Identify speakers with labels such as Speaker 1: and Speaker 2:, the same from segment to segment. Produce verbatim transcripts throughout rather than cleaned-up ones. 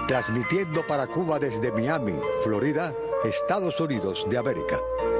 Speaker 1: transmitiendo para Cuba desde Miami, Florida, Estados Unidos de América.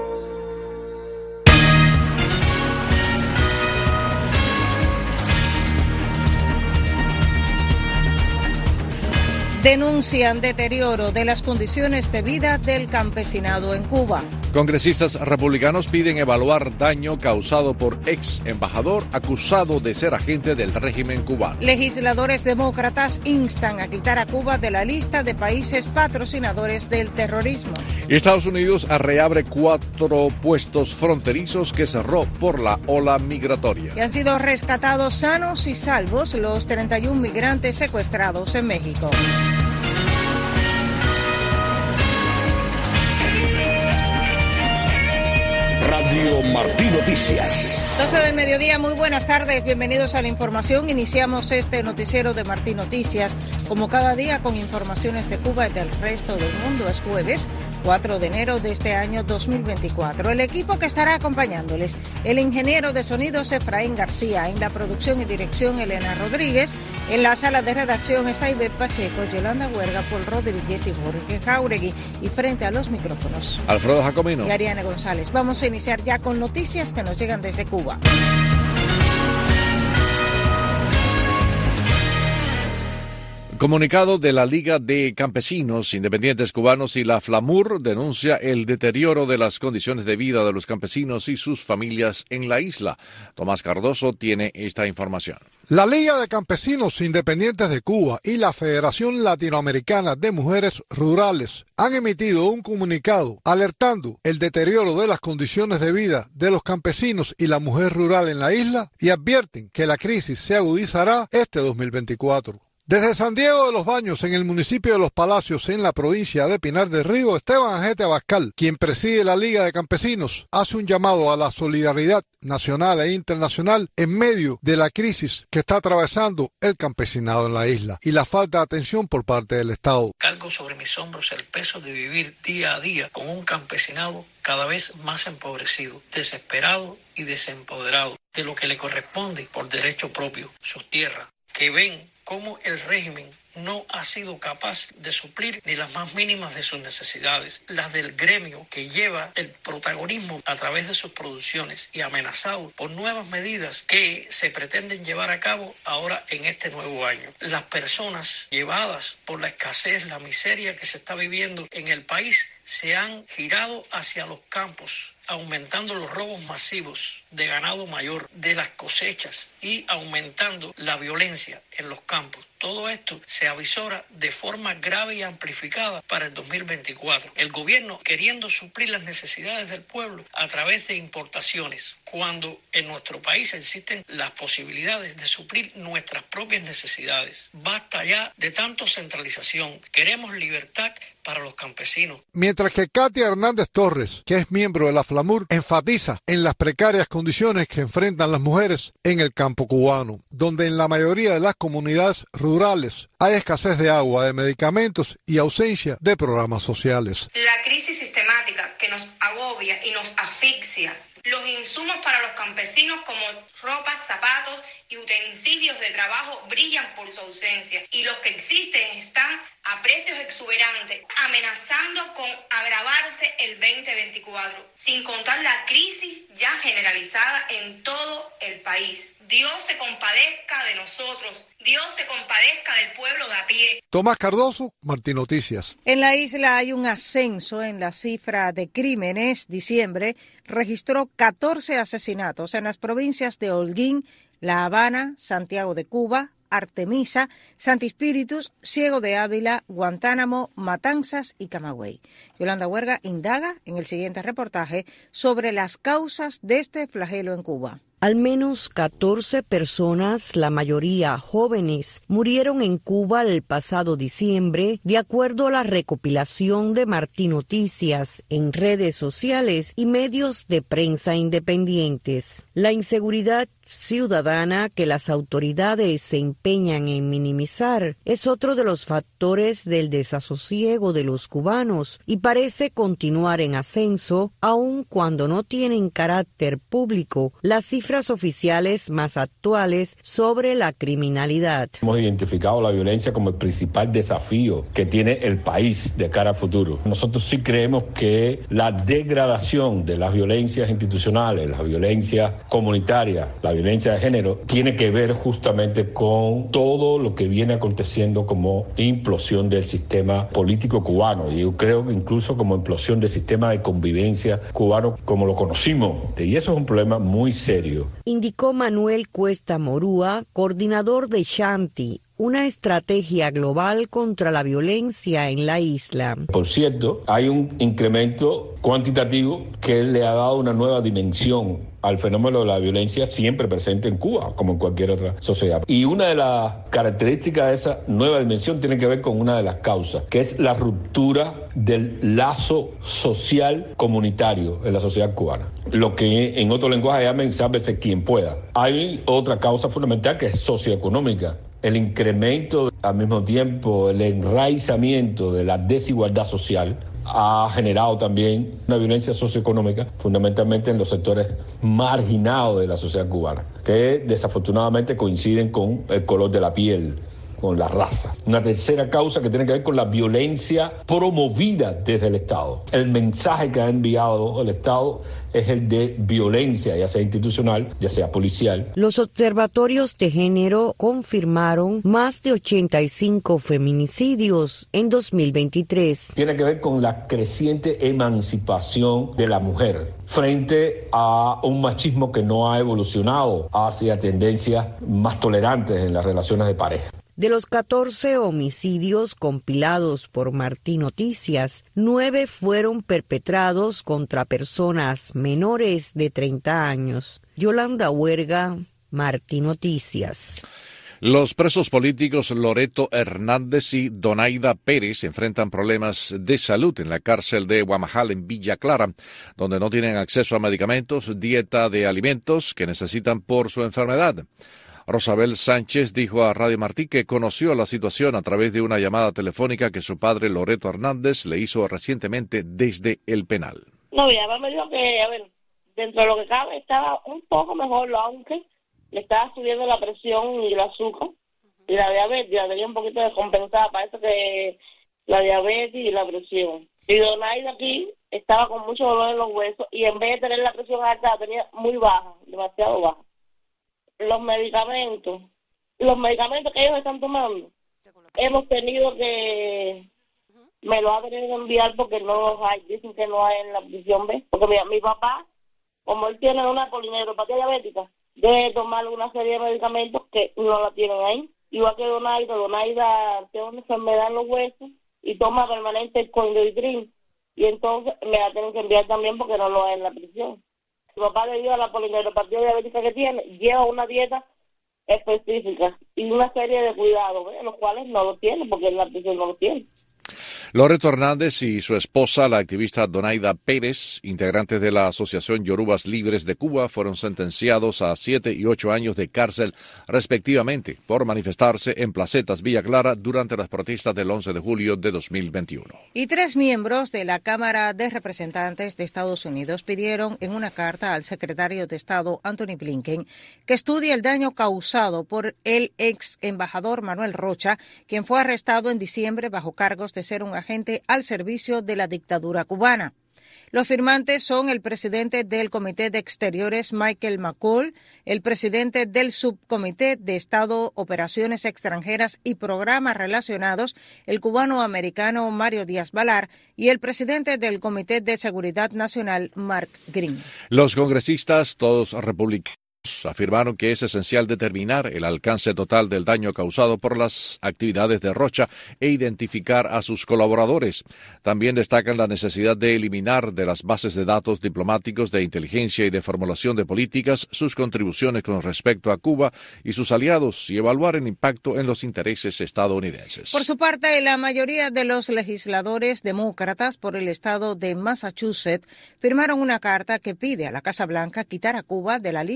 Speaker 2: Denuncian deterioro de las condiciones de vida del campesinado en Cuba.
Speaker 3: Congresistas republicanos piden evaluar daño causado por ex embajador acusado de ser agente del régimen cubano.
Speaker 2: Legisladores demócratas instan a quitar a Cuba de la lista de países patrocinadores del terrorismo.
Speaker 3: Y Estados Unidos reabre cuatro puestos fronterizos que cerró por la ola migratoria.
Speaker 2: Y han sido rescatados sanos y salvos los treinta y un migrantes secuestrados en México.
Speaker 4: Radio Martí Noticias.
Speaker 2: doce del mediodía, muy buenas tardes, bienvenidos a la información. Iniciamos este noticiero de Martí Noticias, como cada día, con informaciones de Cuba y del resto del mundo. Es jueves cuatro de enero de este año dos mil veinticuatro. El equipo que estará acompañándoles: el ingeniero de sonidos Efraín García, en la producción y dirección Elena Rodríguez, en la sala de redacción está Ivette Pacheco, Yolanda Huerga, Paul Rodríguez y Jorge Jauregui, y frente a los micrófonos
Speaker 3: Alfredo Jacomino
Speaker 2: y Ariane González. Vamos a iniciar ya con noticias que nos llegan desde Cuba.
Speaker 3: Comunicado de la Liga de Campesinos Independientes Cubanos y la FLAMUR denuncia el deterioro de las condiciones de vida de los campesinos y sus familias en la isla. Tomás Cardoso tiene esta información.
Speaker 5: La Liga de Campesinos Independientes de Cuba y la Federación Latinoamericana de Mujeres Rurales han emitido un comunicado alertando el deterioro de las condiciones de vida de los campesinos y la mujer rural en la isla y advierten que la crisis se agudizará este dos mil veinticuatro. Desde San Diego de los Baños, en el municipio de Los Palacios, en la provincia de Pinar del Río, Esteban Ajete Abascal, quien preside la Liga de Campesinos, hace un llamado a la solidaridad nacional e internacional en medio de la crisis que está atravesando el campesinado en la isla y la falta de atención por parte del Estado.
Speaker 6: Cargo sobre mis hombros el peso de vivir día a día con un campesinado cada vez más empobrecido, desesperado y desempoderado de lo que le corresponde por derecho propio, sus tierras, que ven cómo el régimen no ha sido capaz de suplir ni las más mínimas de sus necesidades, las del gremio que lleva el protagonismo a través de sus producciones y amenazado por nuevas medidas que se pretenden llevar a cabo ahora en este nuevo año. Las personas llevadas por la escasez, la miseria que se está viviendo en el país, se han girado hacia los campos, aumentando los robos masivos de ganado mayor, de las cosechas y aumentando la violencia en los campos. Todo esto se avisora de forma grave y amplificada para el dos mil veinticuatro. El gobierno queriendo suplir las necesidades del pueblo a través de importaciones, cuando en nuestro país existen las posibilidades de suplir nuestras propias necesidades. Basta ya de tanto centralización. Queremos libertad para los campesinos.
Speaker 5: Mientras que Katia Hernández Torres, que es miembro de la FLAMUR, enfatiza en las precarias condiciones que enfrentan las mujeres en el campo cubano, donde en la mayoría de las comunidades rurales hay escasez de agua, de medicamentos y ausencia de programas sociales.
Speaker 7: La crisis sistemática que nos agobia y nos asfixia. Los insumos para los campesinos como ropas, zapatos y utensilios de trabajo brillan por su ausencia y los que existen están a precios exuberantes, amenazando con agravarse el veinte veinticuatro, sin contar la crisis ya generalizada en todo el país. Dios se compadezca de nosotros, Dios se compadezca del pueblo de a pie.
Speaker 5: Tomás Cardoso, Martí Noticias.
Speaker 2: En la isla hay un ascenso en la cifra de crímenes. Diciembre registró catorce asesinatos en las provincias de Holguín, La Habana, Santiago de Cuba, Artemisa, Santi Espíritus, Ciego de Ávila, Guantánamo, Matanzas y Camagüey. Yolanda Huerga indaga en el siguiente reportaje sobre las causas de este flagelo en Cuba.
Speaker 8: Al menos catorce personas, la mayoría jóvenes, murieron en Cuba el pasado diciembre, de acuerdo a la recopilación de Martí Noticias en redes sociales y medios de prensa independientes. La inseguridad ciudadana que las autoridades se empeñan en minimizar es otro de los factores del desasosiego de los cubanos y parece continuar en ascenso aun cuando no tienen carácter público las cifras oficiales más actuales sobre la criminalidad.
Speaker 9: Hemos identificado la violencia como el principal desafío que tiene el país de cara al futuro. Nosotros sí creemos que la degradación de las violencias institucionales, las violencias comunitarias, la violencia de género, tiene que ver justamente con todo lo que viene aconteciendo como implosión del sistema político cubano. Y yo creo que incluso como implosión del sistema de convivencia cubano como lo conocimos. Y eso es un problema muy serio.
Speaker 8: Indicó Manuel Cuesta Morúa, coordinador de Shanti, una estrategia global contra la violencia en la isla.
Speaker 9: Por cierto, hay un incremento cuantitativo que le ha dado una nueva dimensión al fenómeno de la violencia siempre presente en Cuba, como en cualquier otra sociedad. Y una de las características de esa nueva dimensión tiene que ver con una de las causas, que es la ruptura del lazo social comunitario en la sociedad cubana. Lo que en otro lenguaje llaman sálvese quien pueda. Hay otra causa fundamental que es socioeconómica. El incremento, al mismo tiempo, el enraizamiento de la desigualdad social ha generado también una violencia socioeconómica, fundamentalmente en los sectores marginados de la sociedad cubana, que desafortunadamente coinciden con el color de la piel, con la raza. Una tercera causa que tiene que ver con la violencia promovida desde el Estado. El mensaje que ha enviado el Estado es el de violencia, ya sea institucional, ya sea policial.
Speaker 8: Los observatorios de género confirmaron más de ochenta y cinco feminicidios en dos mil veintitrés.
Speaker 9: Tiene que ver con la creciente emancipación de la mujer frente a un machismo que no ha evolucionado hacia tendencias más tolerantes en las relaciones de pareja.
Speaker 8: De los catorce homicidios compilados por Martín Noticias, nueve fueron perpetrados contra personas menores de treinta años. Yolanda Huerga, Martín Noticias.
Speaker 3: Los presos políticos Loreto Hernández y Donaida Pérez enfrentan problemas de salud en la cárcel de Guamajal en Villa Clara, donde no tienen acceso a medicamentos, dieta de alimentos que necesitan por su enfermedad. Rosabel Sánchez dijo a Radio Martí que conoció la situación a través de una llamada telefónica que su padre Loreto Hernández le hizo recientemente desde el penal.
Speaker 10: No, mi mamá me dijo que, a ver, dentro de lo que cabe estaba un poco mejor, aunque le estaba subiendo la presión y el azúcar y la diabetes, la tenía un poquito descompensada, parece que la diabetes y la presión. Y Donaida aquí estaba con mucho dolor en los huesos y en vez de tener la presión alta la tenía muy baja, demasiado baja. Los medicamentos, los medicamentos que ellos están tomando, hemos tenido que, me lo ha tenido que enviar porque no los hay, dicen que no hay en la prisión B, porque mi, mi papá, como él tiene una polineuropatía diabética, debe tomar una serie de medicamentos que no la tienen ahí, igual que Donaida, Donaida tiene una enfermedad en los huesos y toma permanente el Coindotrin, y entonces me la tienen que enviar también porque no lo hay en la prisión. Mi papá, debido a la polineuropatía diabética que tiene, lleva una dieta específica y una serie de cuidados, ¿eh? Los cuales no lo tiene porque en la prisión no lo tiene.
Speaker 3: Loreto Hernández y su esposa, la activista Donaida Pérez, integrantes de la Asociación Yorubas Libres de Cuba, fueron sentenciados a siete y ocho años de cárcel respectivamente por manifestarse en Placetas, Villa Clara, durante las protestas del once de julio de dos mil veintiuno.
Speaker 2: Y tres miembros de la Cámara de Representantes de Estados Unidos pidieron en una carta al secretario de Estado, Anthony Blinken, que estudie el daño causado por el ex embajador Manuel Rocha, quien fue arrestado en diciembre bajo cargos de ser un agente al servicio de la dictadura cubana. Los firmantes son el presidente del Comité de Exteriores, Michael McCaul, el presidente del Subcomité de Estado, Operaciones Extranjeras y Programas Relacionados, el cubano-americano Mario Díaz-Balart, y el presidente del Comité de Seguridad Nacional, Mark Green.
Speaker 3: Los congresistas, todos republicanos, afirmaron que es esencial determinar el alcance total del daño causado por las actividades de Rocha e identificar a sus colaboradores. También destacan la necesidad de eliminar de las bases de datos diplomáticos de inteligencia y de formulación de políticas sus contribuciones con respecto a Cuba y sus aliados y evaluar el impacto en los intereses estadounidenses.
Speaker 2: Por su parte, la mayoría de los legisladores demócratas por el estado de Massachusetts firmaron una carta que pide a la Casa Blanca quitar a Cuba de la lista de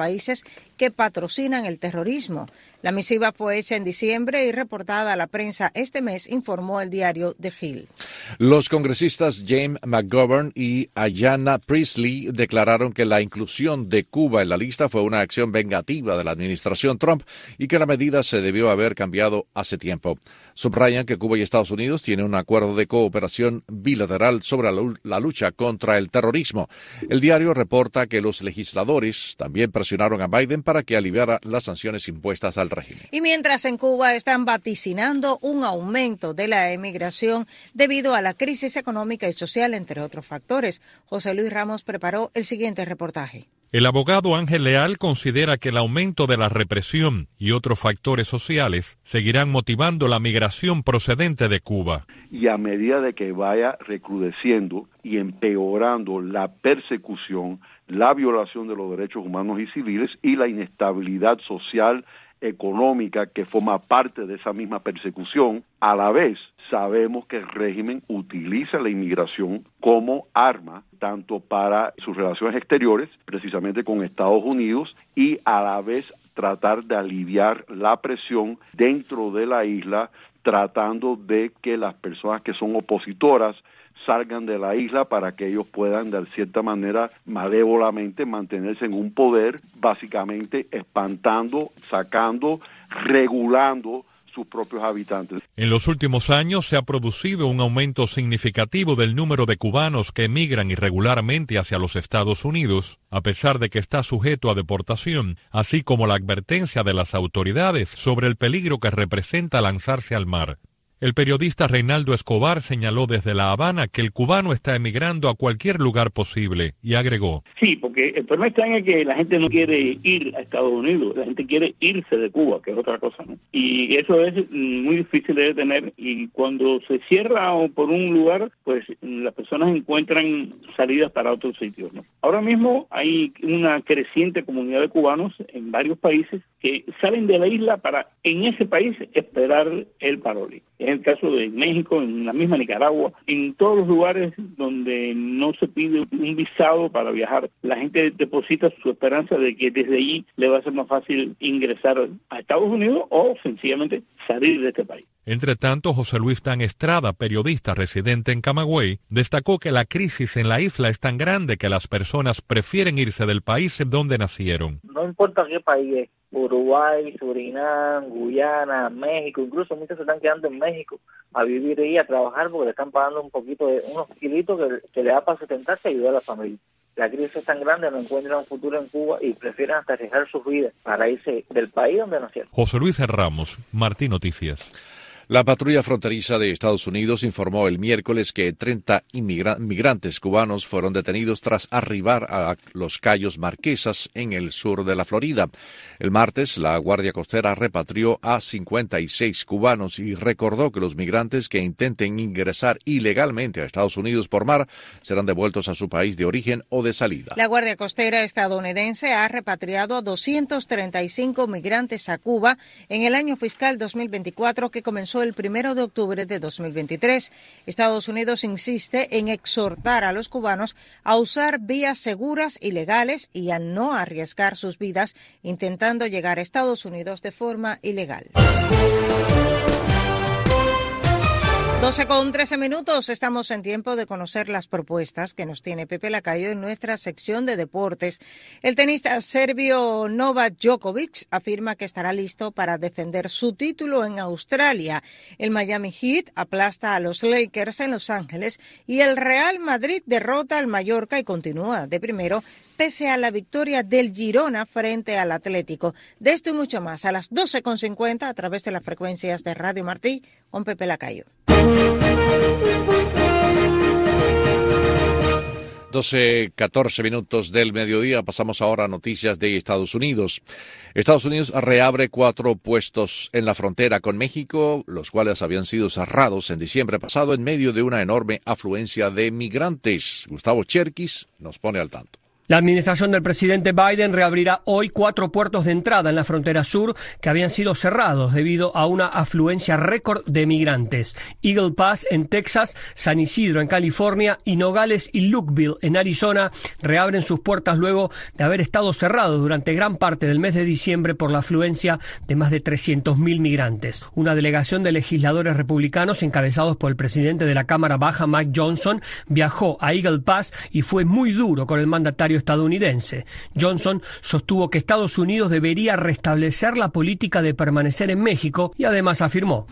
Speaker 2: países que patrocinan el terrorismo. La misiva fue hecha en diciembre y reportada a la prensa este mes, informó el diario The Hill.
Speaker 3: Los congresistas James McGovern y Ayanna Pressley declararon que la inclusión de Cuba en la lista fue una acción vengativa de la administración Trump y que la medida se debió haber cambiado hace tiempo. Subrayan que Cuba y Estados Unidos tienen un acuerdo de cooperación bilateral sobre la lucha contra el terrorismo. El diario reporta que los legisladores también presionaron a Biden para que aliviara las sanciones impuestas al régimen.
Speaker 2: Y mientras en Cuba están vaticinando un aumento de la emigración debido a la crisis económica y social, entre otros factores, José Luis Ramos preparó el siguiente reportaje.
Speaker 11: El abogado Ángel Leal considera que el aumento de la represión y otros factores sociales seguirán motivando la migración procedente de Cuba.
Speaker 12: Y a medida de que vaya recrudeciendo y empeorando la persecución, la violación de los derechos humanos y civiles y la inestabilidad social, económica que forma parte de esa misma persecución, a la vez sabemos que el régimen utiliza la inmigración como arma tanto para sus relaciones exteriores, precisamente con Estados Unidos, y a la vez tratar de aliviar la presión dentro de la isla, tratando de que las personas que son opositoras salgan de la isla para que ellos puedan de cierta manera malévolamente mantenerse en un poder, básicamente espantando, sacando, regulando sus propios habitantes.
Speaker 11: En los últimos años se ha producido un aumento significativo del número de cubanos que emigran irregularmente hacia los Estados Unidos, a pesar de que está sujeto a deportación, así como la advertencia de las autoridades sobre el peligro que representa lanzarse al mar. El periodista Reinaldo Escobar señaló desde La Habana que el cubano está emigrando a cualquier lugar posible y agregó:
Speaker 13: Sí, porque el problema está en que la gente no quiere ir a Estados Unidos, la gente quiere irse de Cuba, que es otra cosa, ¿no? Y eso es muy difícil de detener, y cuando se cierra por un lugar, pues las personas encuentran salidas para otros sitios, ¿no? Ahora mismo hay una creciente comunidad de cubanos en varios países que salen de la isla para en ese país esperar el parole. Es el caso de México, en la misma Nicaragua, en todos los lugares donde no se pide un visado para viajar. La gente deposita su esperanza de que desde allí le va a ser más fácil ingresar a Estados Unidos o sencillamente salir de este país.
Speaker 11: Entre tanto, José Luis Dan Estrada, periodista residente en Camagüey, destacó que la crisis en la isla es tan grande que las personas prefieren irse del país donde nacieron.
Speaker 14: No importa qué país es, Uruguay, Surinam, Guyana, México, incluso muchos se están quedando en México a vivir ahí, a trabajar, porque le están pagando un poquito de unos kilitos que, que le da para sustentarse y ayudar a la familia. La crisis es tan grande, no encuentran un futuro en Cuba y prefieren hasta arriesgar sus vidas para irse del país donde nacieron.
Speaker 11: José Luis Ramos, Martín Noticias.
Speaker 3: La patrulla fronteriza de Estados Unidos informó el miércoles que treinta inmigra- inmigrantes cubanos fueron detenidos tras arribar a los Cayos Marquesas en el sur de la Florida. El martes, la Guardia Costera repatrió a cincuenta y seis cubanos y recordó que los migrantes que intenten ingresar ilegalmente a Estados Unidos por mar serán devueltos a su país de origen o de salida.
Speaker 2: La Guardia Costera estadounidense ha repatriado a doscientos treinta y cinco migrantes a Cuba en el año fiscal dos mil veinticuatro, que comenzó el primero de octubre de dos mil veintitrés. Estados Unidos insiste en exhortar a los cubanos a usar vías seguras y legales y a no arriesgar sus vidas intentando llegar a Estados Unidos de forma ilegal. doce con trece minutos, estamos en tiempo de conocer las propuestas que nos tiene Pepe Lacayo en nuestra sección de deportes. El tenista serbio Novak Djokovic afirma que estará listo para defender su título en Australia. El Miami Heat aplasta a los Lakers en Los Ángeles y el Real Madrid derrota al Mallorca y continúa de primero pese a la victoria del Girona frente al Atlético. De esto y mucho más a las doce con cincuenta a través de las frecuencias de Radio Martí con Pepe Lacayo.
Speaker 3: doce, catorce minutos del mediodía. Pasamos ahora a noticias de Estados Unidos. Estados Unidos reabre cuatro puestos en la frontera con México, los cuales habían sido cerrados en diciembre pasado en medio de una enorme afluencia de migrantes. Gustavo Cherkis nos pone al tanto.
Speaker 15: La administración del presidente Biden reabrirá hoy cuatro puertos de entrada en la frontera sur que habían sido cerrados debido a una afluencia récord de migrantes. Eagle Pass en Texas, San Isidro en California y Nogales y Lukeville en Arizona reabren sus puertas luego de haber estado cerrados durante gran parte del mes de diciembre por la afluencia de más de trescientos mil migrantes. Una delegación de legisladores republicanos encabezados por el presidente de la Cámara Baja, Mike Johnson, viajó a Eagle Pass y fue muy duro con el mandatario estadounidense. Johnson sostuvo que Estados Unidos debería restablecer la política de permanecer en México y además afirmó: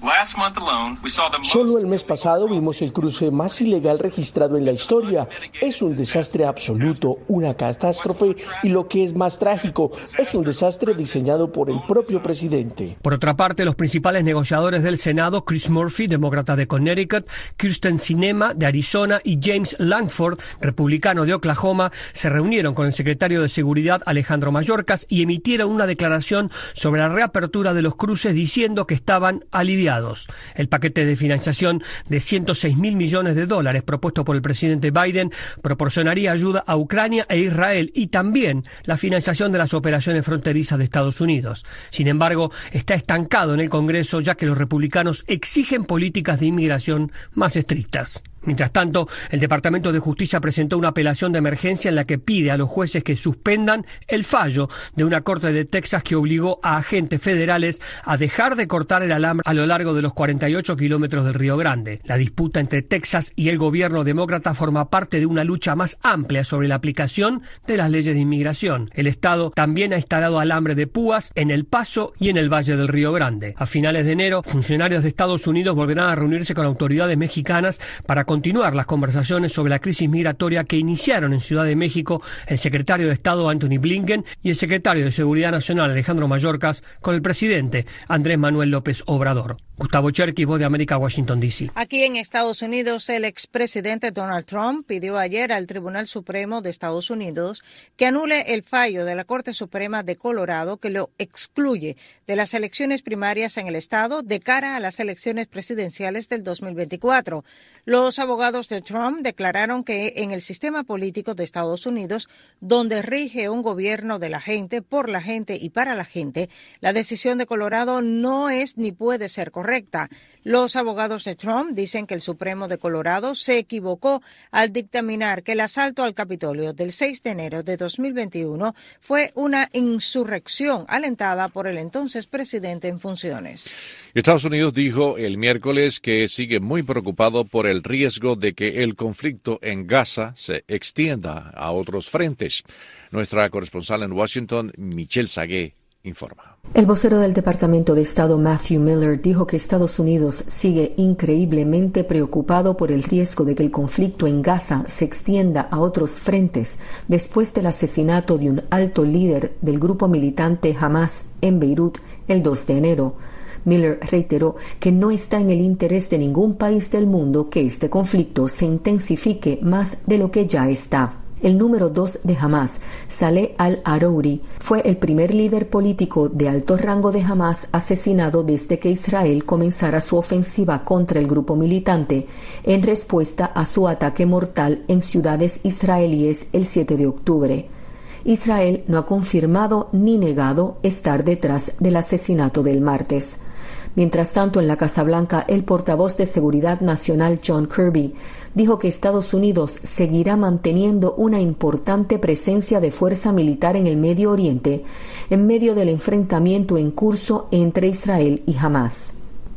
Speaker 16: Solo el mes pasado vimos el cruce más ilegal registrado en la historia. Es un desastre absoluto, una catástrofe y lo que es más trágico, es un desastre diseñado por el propio presidente.
Speaker 15: Por otra parte, los principales negociadores del Senado, Chris Murphy, demócrata de Connecticut, Kyrsten Sinema de Arizona y James Lankford, republicano de Oklahoma, se reunieron con el secretario de Seguridad Alejandro Mayorkas y emitieron una declaración sobre la reapertura de los cruces diciendo que estaban aliviados. El paquete de financiación de ciento seis mil millones de dólares propuesto por el presidente Biden proporcionaría ayuda a Ucrania e Israel y también la financiación de las operaciones fronterizas de Estados Unidos. Sin embargo, está estancado en el Congreso ya que los republicanos exigen políticas de inmigración más estrictas. Mientras tanto, el Departamento de Justicia presentó una apelación de emergencia en la que pide a los jueces que suspendan el fallo de una corte de Texas que obligó a agentes federales a dejar de cortar el alambre a lo largo de los cuarenta y ocho kilómetros del Río Grande. La disputa entre Texas y el gobierno demócrata forma parte de una lucha más amplia sobre la aplicación de las leyes de inmigración. El estado también ha instalado alambre de púas en El Paso y en el Valle del Río Grande. A finales de enero, funcionarios de Estados Unidos volverán a reunirse con autoridades mexicanas para continuar las conversaciones sobre la crisis migratoria que iniciaron en Ciudad de México el secretario de Estado Antony Blinken y el secretario de Seguridad Nacional Alejandro Mayorkas con el presidente Andrés Manuel López Obrador. Gustavo Cherky, Voz de América, Washington, D C.
Speaker 2: Aquí en Estados Unidos, el expresidente Donald Trump pidió ayer al Tribunal Supremo de Estados Unidos que anule el fallo de la Corte Suprema de Colorado que lo excluye de las elecciones primarias en el estado de cara a las elecciones presidenciales del dos mil veinticuatro. Los abogados de Trump declararon que en el sistema político de Estados Unidos, donde rige un gobierno de la gente, por la gente y para la gente, la decisión de Colorado no es ni puede ser correcta. Los abogados de Trump dicen que el Supremo de Colorado se equivocó al dictaminar que el asalto al Capitolio del seis de enero de dos mil veintiuno fue una insurrección alentada por el entonces presidente en funciones.
Speaker 3: Estados Unidos dijo el miércoles que sigue muy preocupado por el riesgo de que el conflicto en Gaza se extienda a otros frentes. Nuestra corresponsal en Washington, Michelle Sagué, informa.
Speaker 17: El vocero del Departamento de Estado, Matthew Miller, dijo que Estados Unidos sigue increíblemente preocupado por el riesgo de que el conflicto en Gaza se extienda a otros frentes después del asesinato de un alto líder del grupo militante Hamas en Beirut el dos de enero. Miller reiteró que no está en el interés de ningún país del mundo que este conflicto se intensifique más de lo que ya está. El número dos de Hamas, Saleh al-Arouri, fue el primer líder político de alto rango de Hamas asesinado desde que Israel comenzara su ofensiva contra el grupo militante en respuesta a su ataque mortal en ciudades israelíes el siete de octubre. Israel no ha confirmado ni negado estar detrás del asesinato del martes. Mientras tanto, en la Casa Blanca, el portavoz de Seguridad Nacional John Kirby dijo que Estados Unidos seguirá manteniendo una importante presencia de fuerza militar en el Medio Oriente en medio del enfrentamiento en curso entre Israel y Hamas.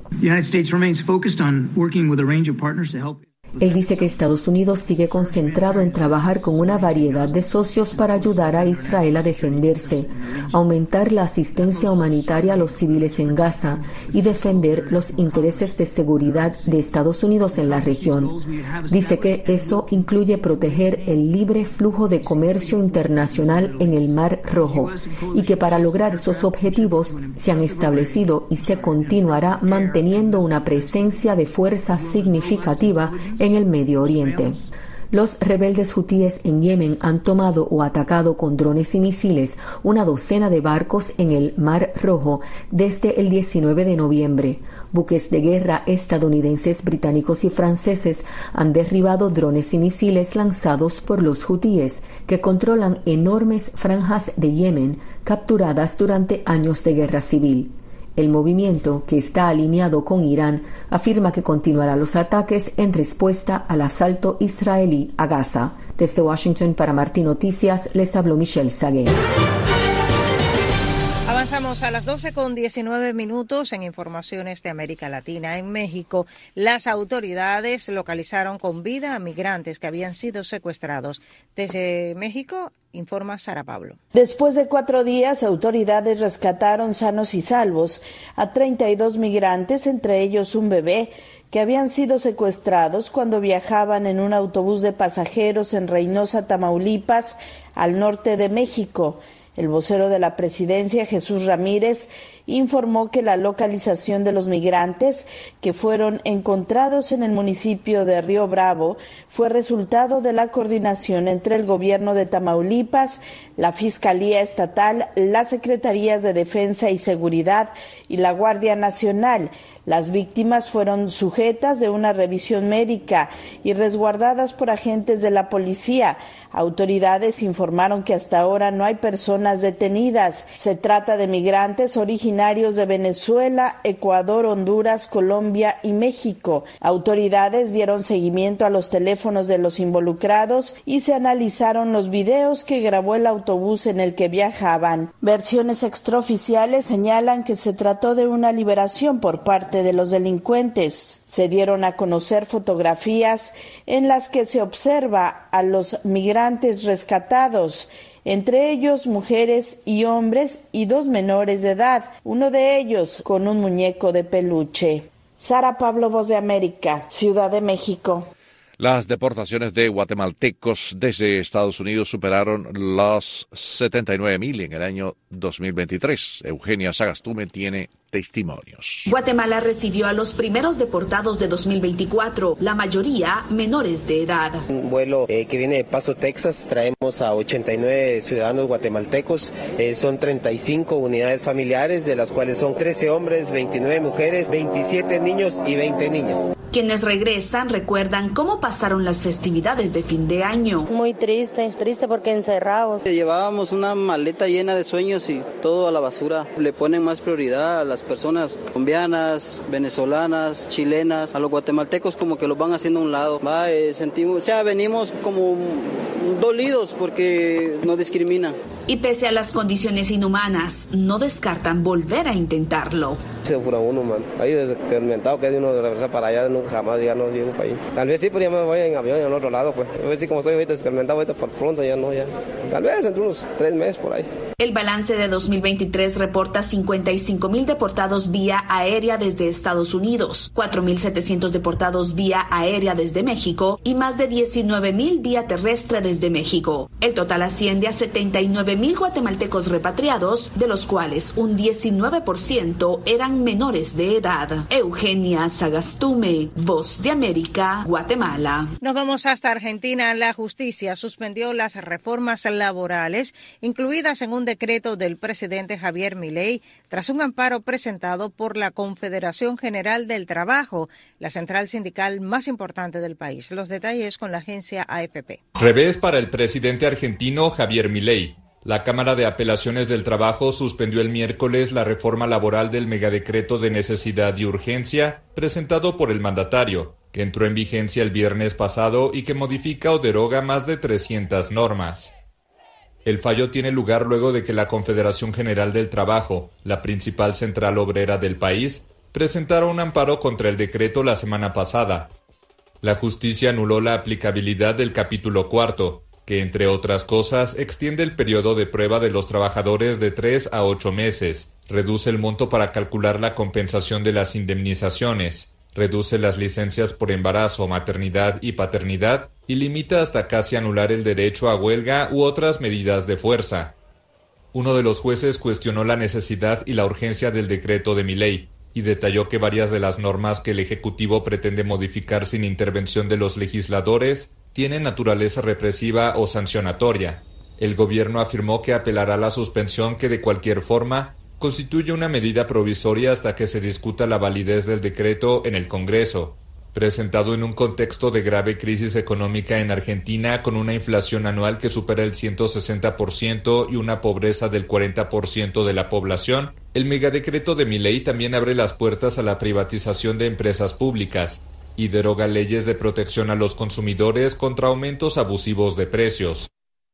Speaker 17: Él dice que Estados Unidos sigue concentrado en trabajar con una variedad de socios para ayudar a Israel a defenderse, aumentar la asistencia humanitaria a los civiles en Gaza y defender los intereses de seguridad de Estados Unidos en la región. Dice que eso incluye proteger el libre flujo de comercio internacional en el Mar Rojo y que para lograr esos objetivos se han establecido y se continuará manteniendo una presencia de fuerza significativa en el Medio Oriente. Los rebeldes hutíes en Yemen han tomado o atacado con drones y misiles una docena de barcos en el Mar Rojo desde el diecinueve de noviembre. Buques de guerra estadounidenses, británicos y franceses han derribado drones y misiles lanzados por los hutíes, que controlan enormes franjas de Yemen capturadas durante años de guerra civil. El movimiento, que está alineado con Irán, afirma que continuará los ataques en respuesta al asalto israelí a Gaza. Desde Washington para Martín Noticias les habló Michelle Sagué.
Speaker 2: Avanzamos a las doce con diecinueve minutos en informaciones de América Latina. En México, las autoridades localizaron con vida a migrantes que habían sido secuestrados. Desde México, informa Sara Pablo.
Speaker 18: Después de cuatro días, autoridades rescataron sanos y salvos a treinta y dos migrantes, entre ellos un bebé, que habían sido secuestrados cuando viajaban en un autobús de pasajeros en Reynosa, Tamaulipas, al norte de México. El vocero de la presidencia, Jesús Ramírez, informó que la localización de los migrantes que fueron encontrados en el municipio de Río Bravo fue resultado de la coordinación entre el gobierno de Tamaulipas, la Fiscalía Estatal, las Secretarías de Defensa y Seguridad y la Guardia Nacional. Las víctimas fueron sujetas de una revisión médica y resguardadas por agentes de la policía. Autoridades informaron que hasta ahora no hay personas detenidas. Se trata de migrantes originarios de Venezuela, Ecuador, Honduras, Colombia y México. Autoridades dieron seguimiento a los teléfonos de los involucrados y se analizaron los videos que grabó el autobús en el que viajaban. Versiones extraoficiales señalan que se trató de una liberación por parte de los delincuentes. Se dieron a conocer fotografías en las que se observa a los migrantes rescatados, entre ellos mujeres y hombres y dos menores de edad, uno de ellos con un muñeco de peluche. Sara Pablo, Voz de América, Ciudad de México.
Speaker 3: Las deportaciones de guatemaltecos desde Estados Unidos superaron los setenta y nueve mil en el año dos mil veintitrés. Eugenia Sagastume tiene testimonios.
Speaker 19: Guatemala recibió a los primeros deportados de dos mil veinticuatro, la mayoría menores de edad.
Speaker 20: Un vuelo eh, que viene de Paso, Texas. Traemos a ochenta y nueve ciudadanos guatemaltecos. Eh, son treinta y cinco unidades familiares, de las cuales son trece hombres, veintinueve mujeres, veintisiete niños y veinte niñas.
Speaker 19: Quienes regresan recuerdan cómo pasaron las festividades de fin de año.
Speaker 21: Muy triste, triste porque encerrados.
Speaker 22: Llevábamos una maleta llena de sueños y todo a la basura. Le ponen más prioridad a las personas colombianas, venezolanas, chilenas, a los guatemaltecos como que los van haciendo a un lado. Va, eh, sentimos, o sea, venimos como dolidos porque nos discriminan.
Speaker 19: Y pese a las condiciones inhumanas, no descartan volver a intentarlo.
Speaker 20: Se fura uno, man. Ahí experimentado que es de uno de regresar para allá, nunca jamás ya no llego para ahí. Tal vez sí, pero ya me voy en avión en otro lado, pues. A ver si como estoy ahorita experimentado, ahorita por pronto ya no, ya. Tal vez entre unos tres meses por ahí.
Speaker 19: El balance de dos mil veintitrés reporta cincuenta y cinco mil deportados vía aérea desde Estados Unidos, cuatro mil setecientos deportados vía aérea desde México y más de diecinueve mil vía terrestre desde México. El total asciende a setenta y nueve mil guatemaltecos repatriados, de los cuales un diecinueve por ciento eran menores de edad. Eugenia Sagastume, Voz de América, Guatemala.
Speaker 2: Nos vamos hasta Argentina. La justicia suspendió las reformas laborales incluidas en un decreto del presidente Javier Milei tras un amparo presentado por la Confederación General del Trabajo, la central sindical más importante del país. Los detalles con la agencia A F P.
Speaker 23: Revés para el presidente argentino Javier Milei. La Cámara de Apelaciones del Trabajo suspendió el miércoles la reforma laboral del megadecreto de necesidad y urgencia presentado por el mandatario, que entró en vigencia el viernes pasado y que modifica o deroga más de trescientas normas. El fallo tiene lugar luego de que la Confederación General del Trabajo, la principal central obrera del país, presentara un amparo contra el decreto la semana pasada. La justicia anuló la aplicabilidad del capítulo cuarto, que entre otras cosas extiende el periodo de prueba de los trabajadores de tres a ocho meses, reduce el monto para calcular la compensación de las indemnizaciones, reduce las licencias por embarazo, maternidad y paternidad y limita hasta casi anular el derecho a huelga u otras medidas de fuerza. Uno de los jueces cuestionó la necesidad y la urgencia del decreto de Milei y detalló que varias de las normas que el Ejecutivo pretende modificar sin intervención de los legisladores tiene naturaleza represiva o sancionatoria. El gobierno afirmó que apelará a la suspensión, que de cualquier forma constituye una medida provisoria hasta que se discuta la validez del decreto en el Congreso. Presentado en un contexto de grave crisis económica en Argentina, con una inflación anual que supera el ciento sesenta por ciento y una pobreza del cuarenta por ciento de la población, el megadecreto de Milei también abre las puertas a la privatización de empresas públicas y deroga leyes de protección a los consumidores contra aumentos abusivos de precios.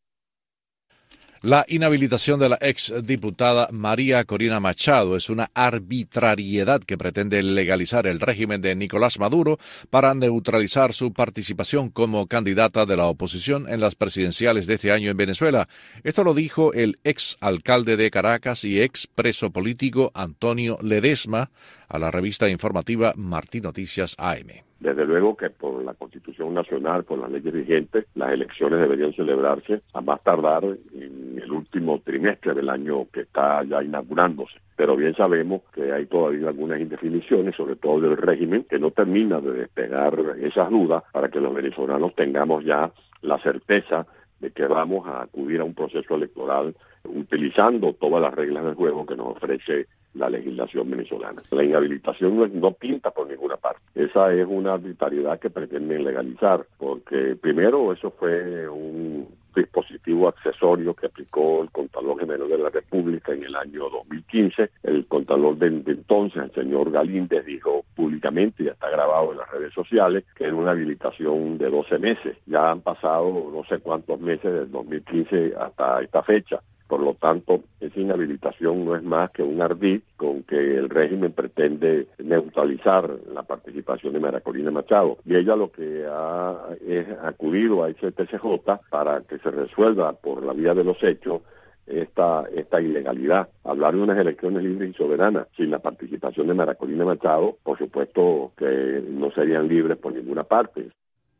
Speaker 3: La inhabilitación de la exdiputada María Corina Machado es una arbitrariedad que pretende legalizar el régimen de Nicolás Maduro para neutralizar su participación como candidata de la oposición en las presidenciales de este año en Venezuela. Esto lo dijo el exalcalde de Caracas y ex preso político Antonio Ledesma a la revista informativa Martín Noticias A M.
Speaker 1: Desde luego que por la Constitución Nacional, por las leyes vigentes, las elecciones deberían celebrarse a más tardar en el último trimestre del año que está ya inaugurándose. Pero bien sabemos que hay todavía algunas indefiniciones, sobre todo del régimen, que no termina de despegar esas dudas para que los venezolanos tengamos ya la certeza de que vamos a acudir a un proceso electoral utilizando todas las reglas del juego que nos ofrece la legislación venezolana. La inhabilitación no, es, no pinta por ninguna parte. Esa es una arbitrariedad que pretenden legalizar, porque primero eso fue un dispositivo accesorio que aplicó el Contralor General de la República en el año dos mil quince. El Contralor de, de entonces, el señor Galíndez, dijo públicamente, ya está grabado en las redes sociales, que era una habilitación de doce meses. Ya han pasado no sé cuántos meses, del dos mil quince hasta esta fecha. Por lo tanto, esa inhabilitación no es más que un ardid con que el régimen pretende neutralizar la participación de María Corina Machado. Y ella lo que ha es acudido a ese T C J para que se resuelva por la vía de los hechos esta esta ilegalidad. Hablar de unas elecciones libres y soberanas sin la participación de María Corina Machado, por supuesto que no serían libres por ninguna parte.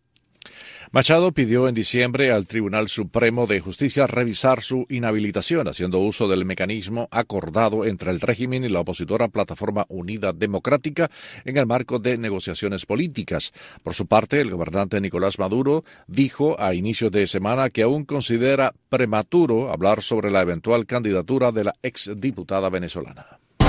Speaker 3: Machado pidió en diciembre al Tribunal Supremo de Justicia revisar su inhabilitación, haciendo uso del mecanismo acordado entre el régimen y la opositora Plataforma Unida Democrática en el marco de negociaciones políticas. Por su parte, el gobernante Nicolás Maduro dijo a inicios de semana que aún considera prematuro hablar sobre la eventual candidatura de la exdiputada venezolana.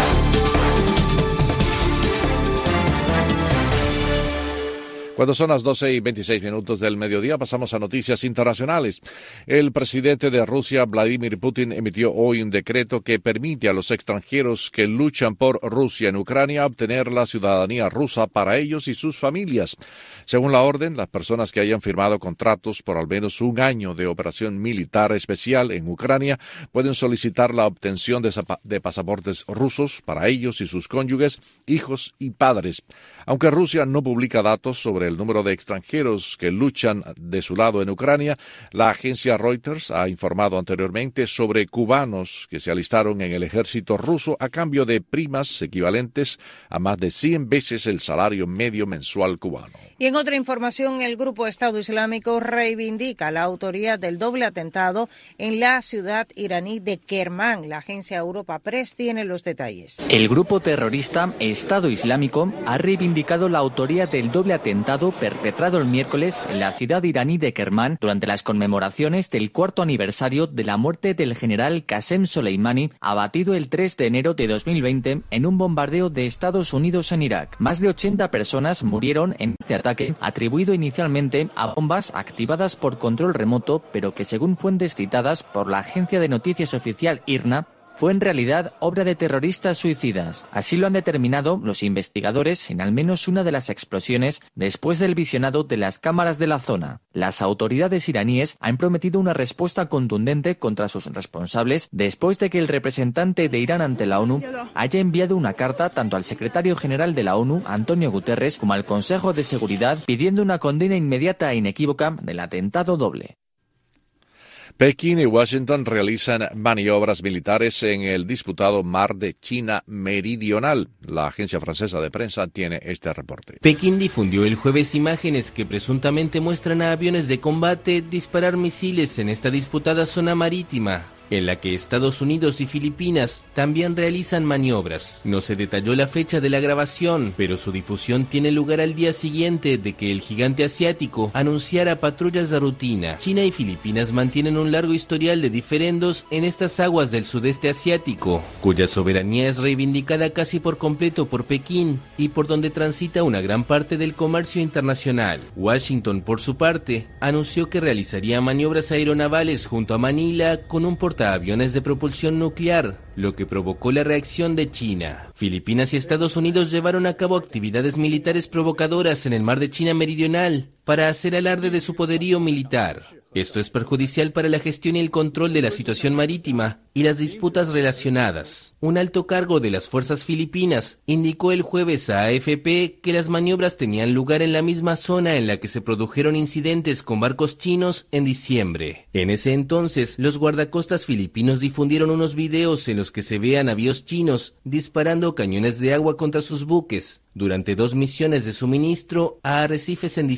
Speaker 3: Cuando son las doce y veintiséis minutos del mediodía, pasamos a noticias internacionales. El presidente de Rusia, Vladimir Putin, emitió hoy un decreto que permite a los extranjeros que luchan por Rusia en Ucrania obtener la ciudadanía rusa para ellos y sus familias. Según la orden, las personas que hayan firmado contratos por al menos un año de operación militar especial en Ucrania pueden solicitar la obtención de, de pasaportes rusos para ellos y sus cónyuges, hijos y padres. Aunque Rusia no publica datos sobre el número de extranjeros que luchan de su lado en Ucrania, la agencia Reuters ha informado anteriormente sobre cubanos que se alistaron en el ejército ruso a cambio de primas equivalentes a más de cien veces el salario medio mensual cubano.
Speaker 2: Y en otra información, el Grupo Estado Islámico reivindica la autoría del doble atentado en la ciudad iraní de Kermán. La agencia Europa Press tiene los detalles.
Speaker 4: El grupo terrorista Estado Islámico ha reivindicado la autoría del doble atentado perpetrado el miércoles en la ciudad iraní de Kermán durante las conmemoraciones del cuarto aniversario de la muerte del general Qasem Soleimani, abatido el tres de enero de dos mil veinte en un bombardeo de Estados Unidos en Irak. Más de ochenta personas murieron en este ataque, atribuido inicialmente a bombas activadas por control remoto, pero que según fuentes citadas por la agencia de noticias oficial I R N A, fue en realidad obra de terroristas suicidas. Así lo han determinado los investigadores en al menos una de las explosiones después del visionado de las cámaras de la zona. Las autoridades iraníes han prometido una respuesta contundente contra sus responsables después de que el representante de Irán ante la ONU haya enviado una carta tanto al secretario general de la ONU, Antonio Guterres, como al Consejo de Seguridad pidiendo una condena inmediata e inequívoca del atentado doble.
Speaker 3: Pekín y Washington realizan maniobras militares en el disputado Mar de China Meridional. La agencia francesa de prensa tiene este reporte.
Speaker 6: Pekín difundió el jueves imágenes que presuntamente muestran a aviones de combate disparar misiles en esta disputada zona marítima. en la que Estados Unidos y Filipinas también realizan maniobras. No se detalló la fecha de la grabación, pero su difusión tiene lugar al día siguiente de que el gigante asiático anunciara patrullas de rutina. China y Filipinas mantienen un largo historial de diferendos en estas aguas del sudeste asiático, cuya soberanía es reivindicada casi por completo por Pekín y por donde transita una gran parte del comercio internacional. Washington, por su parte, anunció que realizaría maniobras aeronavales junto a Manila con un portaaviones de propulsión nuclear, lo que provocó la reacción de China. Filipinas y Estados Unidos llevaron a cabo actividades militares provocadoras en el mar de China Meridional para hacer alarde de su poderío militar. Esto es perjudicial para la gestión y el control de la situación marítima y las disputas relacionadas. Un alto cargo de las fuerzas filipinas indicó el jueves a A F P que las maniobras tenían lugar en la misma zona en la que se produjeron incidentes con barcos chinos en diciembre. En ese entonces, los guardacostas filipinos difundieron unos videos en los que se ve a navíos chinos disparando cañones de agua contra sus buques durante dos misiones de suministro a arrecifes en diciembre.